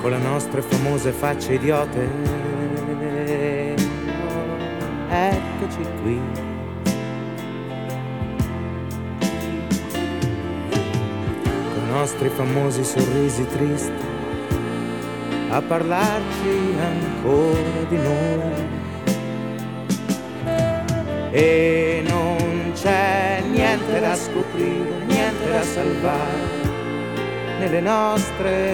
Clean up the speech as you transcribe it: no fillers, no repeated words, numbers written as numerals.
con le nostre famose facce idiote. Eccoci qui, con i nostri famosi sorrisi tristi, a parlarci ancora di noi. E non c'è niente da scoprire, niente da salvare nelle nostre